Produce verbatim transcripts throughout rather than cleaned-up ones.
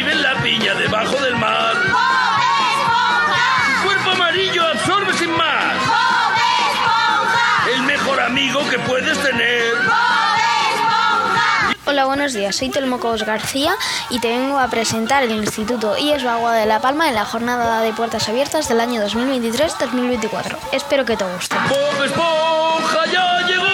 vive en la piña debajo del mar. ¡Bob Esponja! Su cuerpo amarillo absorbe sin más. ¡Bob Esponja! El mejor amigo que puedes tener. ¡Bob Esponja! Hola, buenos días. Soy Telmo Cobos García y te vengo a presentar el Instituto I E S Bagua de La Palma en la jornada de puertas abiertas del año dos mil veintitrés dos mil veinticuatro. Espero que te guste. Bob Esponja ya llegó.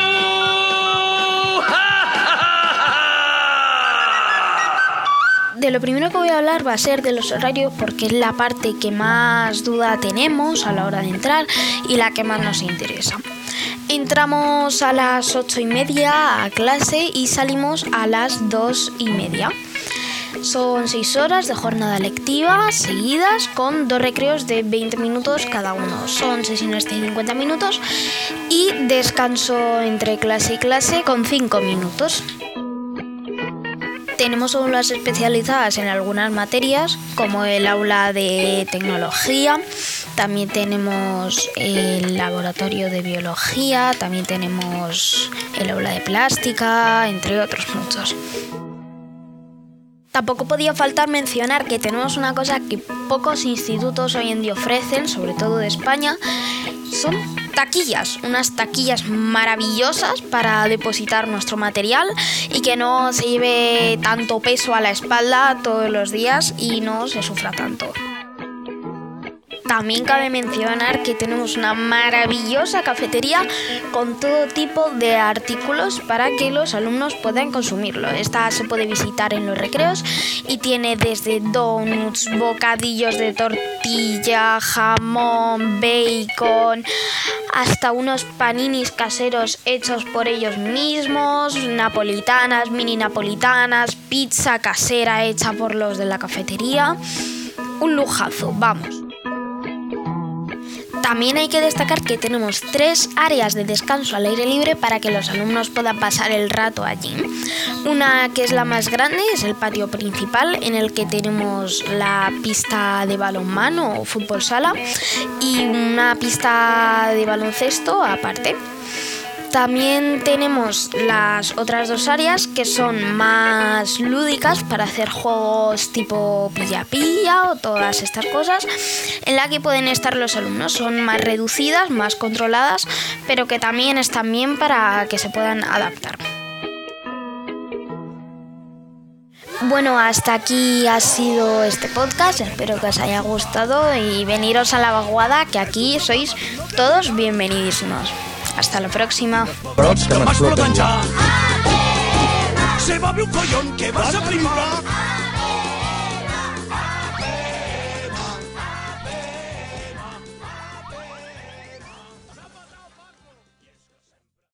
De lo primero que voy a hablar va a ser de los horarios, porque es la parte que más duda tenemos a la hora de entrar y la que más nos interesa. Entramos a las ocho y media a clase y salimos a las dos y media. Son seis horas de jornada lectiva seguidas con dos recreos de veinte minutos cada uno. Son sesiones de cincuenta minutos y descanso entre clase y clase con cinco minutos. Tenemos aulas especializadas en algunas materias, como el aula de tecnología, también tenemos el laboratorio de biología, también tenemos el aula de plástica, entre otros muchos. Tampoco podía faltar mencionar que tenemos una cosa que pocos institutos hoy en día ofrecen, sobre todo de España, son taquillas, unas taquillas maravillosas para depositar nuestro material y que no se lleve tanto peso a la espalda todos los días y no se sufra tanto. También cabe mencionar que tenemos una maravillosa cafetería con todo tipo de artículos para que los alumnos puedan consumirlo. Esta se puede visitar en los recreos y tiene desde donuts, bocadillos de tortilla, jamón, bacon, hasta unos paninis caseros hechos por ellos mismos, napolitanas, mini napolitanas, pizza casera hecha por los de la cafetería. Un lujazo, vamos. También hay que destacar que tenemos tres áreas de descanso al aire libre para que los alumnos puedan pasar el rato allí. Una, que es la más grande, es el patio principal, en el que tenemos la pista de balonmano o fútbol sala y una pista de baloncesto aparte. También tenemos las otras dos áreas que son más lúdicas para hacer juegos tipo pilla-pilla o todas estas cosas en la que pueden estar los alumnos. Son más reducidas, más controladas, pero que también están bien para que se puedan adaptar. Bueno, hasta aquí ha sido este podcast. Espero que os haya gustado y veniros a la vaguada, que aquí sois todos bienvenidísimos. Hasta la próxima. Brots que m'exploten ja. ¡Alerta! Se va a ver un collón que vas a flipar.